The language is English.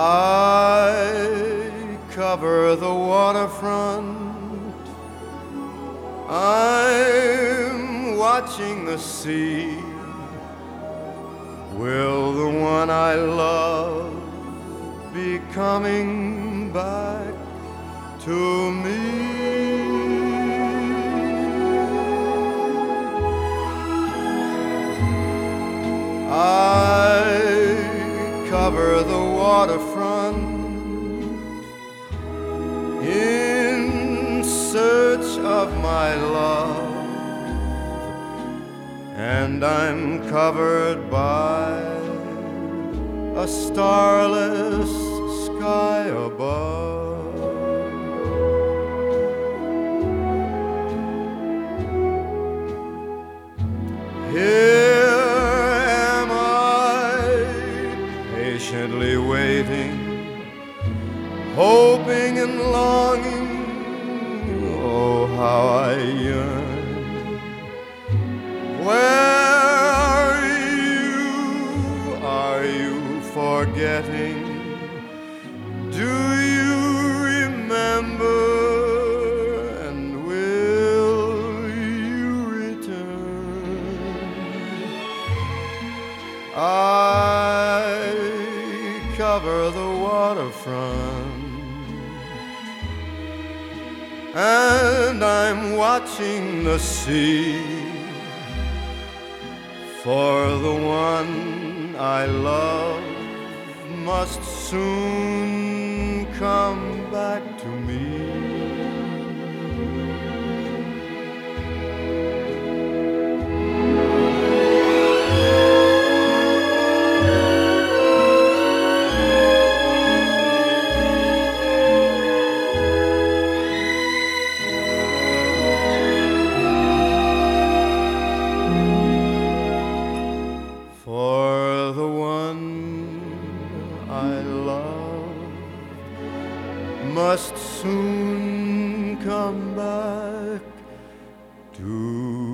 I cover the waterfront. I'm watching the sea. Will the one I love be coming back to me? I cover the waterfront in search of my love, and I'm covered by a starless sky above. Here am I, patiently waiting, hoping and longing. Oh, how I yearn. Where are you? Are you forgetting? Do you remember? And will you return? I cover the waterfront, and I'm watching the sea for the one I love must soon come back to me. For the one I love must soon come back to